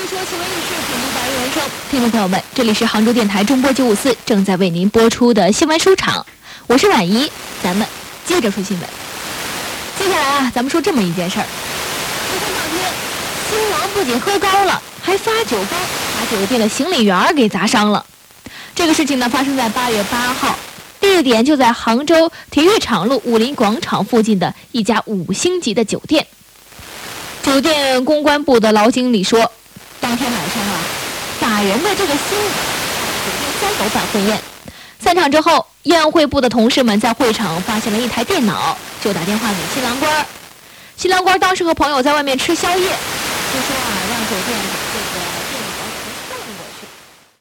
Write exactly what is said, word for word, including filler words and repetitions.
说新闻议事，品读百人生。听众朋友们，这里是杭州电台中波九五四正在为您播出的新闻书场，我是婉怡，咱们接着说新闻。接下来啊，咱们说这么一件事儿。昨天当天，新郎不仅喝高了，还发酒疯，把酒店的行李员给砸伤了。这个事情呢，发生在八月八号，地点就在杭州体育场路武林广场附近的一家五星级的酒店。酒店公关部的老经理说，当天晚上啊，打人的这个新郎酒店三楼办婚宴，散场之后，宴会部的同事们在会场发现了一台电脑，就打电话给新郎官。新郎官当时和朋友在外面吃宵夜，就说啊，让酒店